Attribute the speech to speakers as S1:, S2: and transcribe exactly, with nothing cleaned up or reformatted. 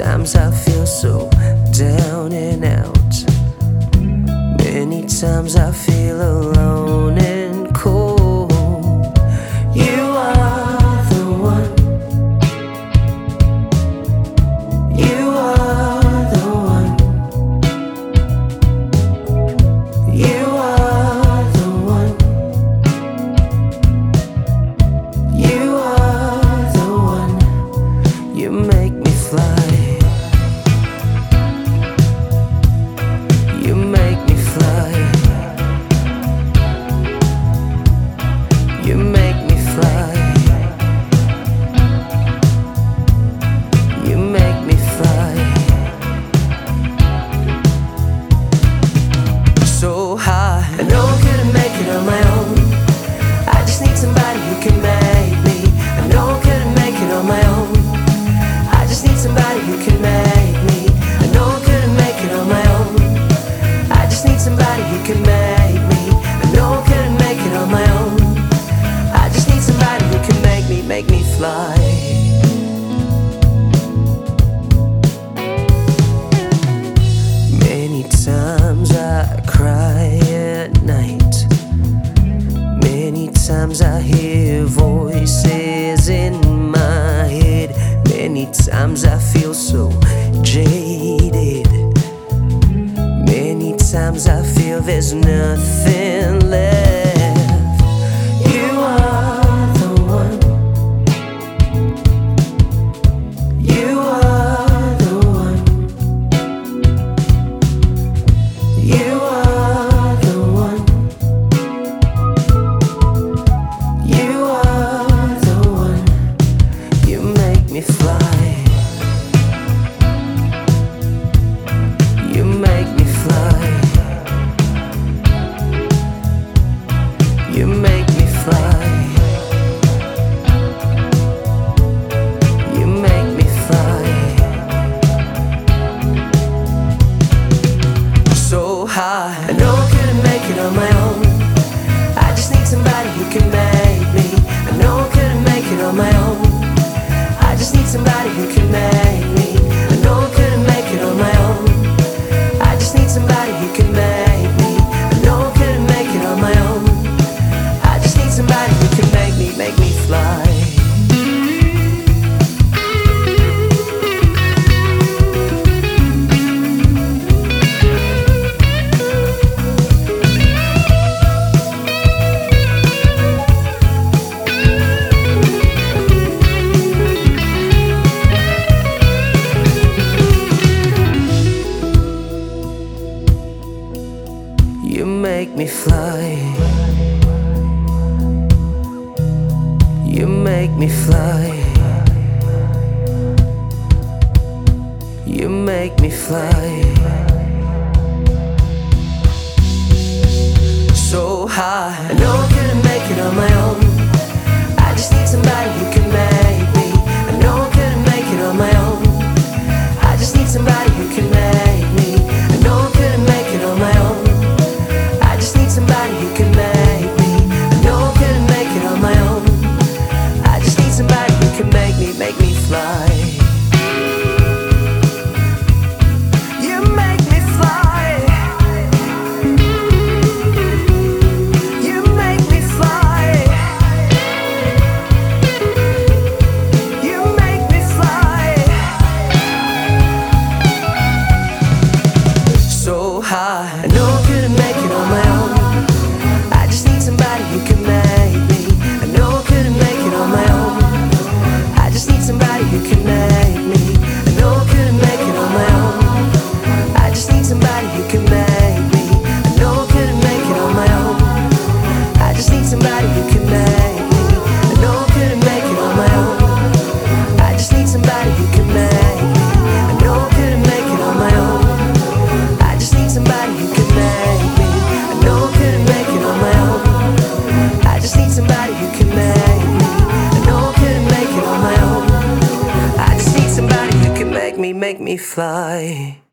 S1: times I feel so down and out. Many times I feel alone and cold. You are the one. You are the one. You are the one. You are the one. You make me fly. You make me fly. You make me fly. You make me fly. So high, I know I couldn't make it on my own. I just need somebody who can make me. I know I couldn't make it on my own. I just need somebody who can make me. I know I couldn't make it on my own. I just need somebody who can make me. I know I couldn't make it on my own. I just need somebody who can make me, make me fly. Many times I cry at night. Many times I hear voices in my head. Many times I feel so jaded. Many times I feel there's nothing left. You are the one. You are the one. You are the one. You are the one. You make me fly. You make me fly. You make me fly. You make me fly. So high, I know I couldn't make it on my own. I just need somebody who can make me. I know I couldn't make it on my own. I just need somebody who can make me. I know I couldn't make it on my own. I just need somebody who can make me. I know I couldn't make it on my own. I just need somebody who can make me, make me fly. You make me fly. You make me fly. You make me fly. So high, I know I couldn't make it on my own. I just need somebody who can make me. I know I couldn't make it on my own. I just need somebody who can make me. I know I couldn't make it on my own. I just need somebody who can make me. I know I couldn't make it on my own. I just need somebody who can make me, make me fly. You make me fly. You make me fly. You make me fly. So high, I know I couldn't make it on my own. I just need somebody who can make me. I know I couldn't make it on my own. I just need somebody who can make me. I know I couldn't make it on my own. I just need somebody who can make me. I know I couldn't make it on my own. I just need somebody who can make me. I know I couldn't make it on my own. I just need somebody who can make me. I know I couldn't make it on my own. I just need somebody who can make me. I know I couldn't make it on my own. I just need somebody who can make me. I know I couldn't make it on my own. I just need somebody who can make me, make me fly.